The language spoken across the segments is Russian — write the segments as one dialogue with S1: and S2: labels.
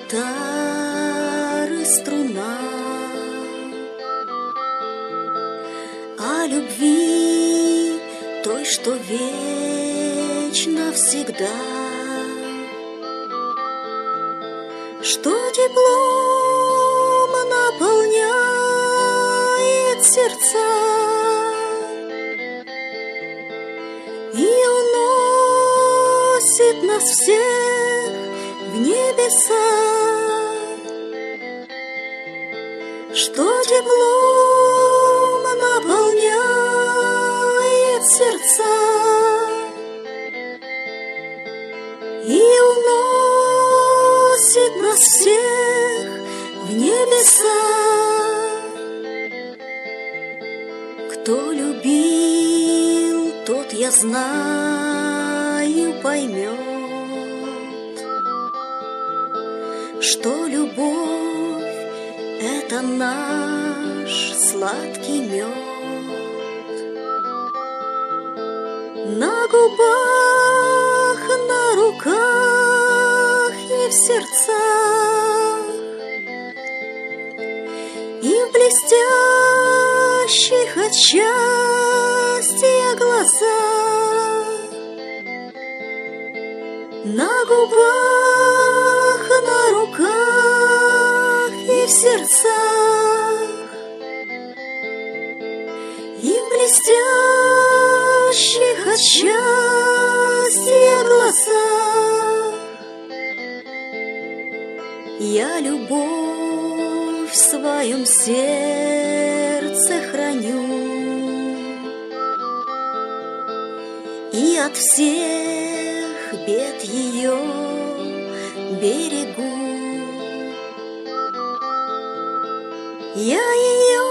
S1: гитары струна, о любви той, что вечно всегда, что теплом наполняет сердца и уносит нас всех в небеса, что теплом наполняет сердца и уносит нас всех в небеса. Кто любил, тот, я знаю, поймет, что любовь — это наш сладкий мед. На губах, на руках и в сердцах, и в блестящих от счастья глазах. На губах, на руках и в сердцах, и в блестящих от счастья глазах. Я любовь в своем сердце храню и от всех бед ее берегу. Я ее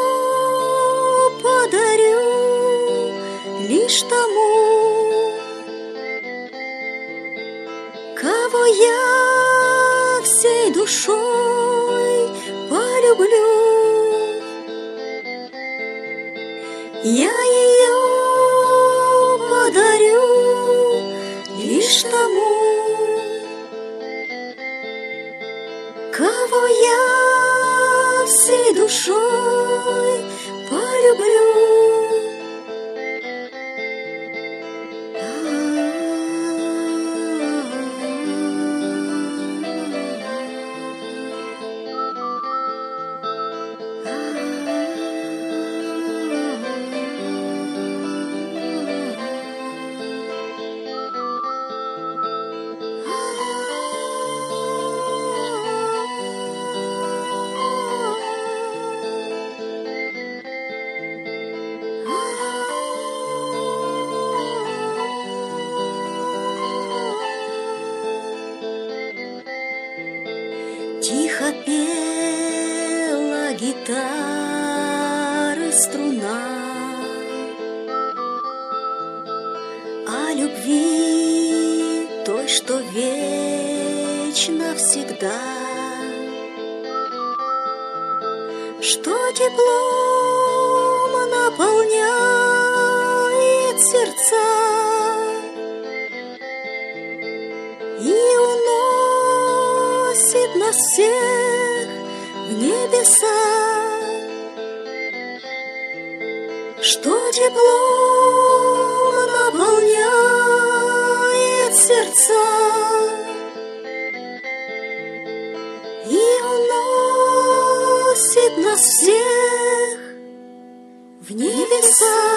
S1: подарю лишь тому, кого я всей душой полюблю. Я ее подарю лишь тому, кого я всей душой полюблю. Тихо пела гитары струна о любви той, что вечно всегда, что теплом наполняет сердца и уносит нас всех в небеса, что теплом наполняет сердца и уносит нас всех в небеса.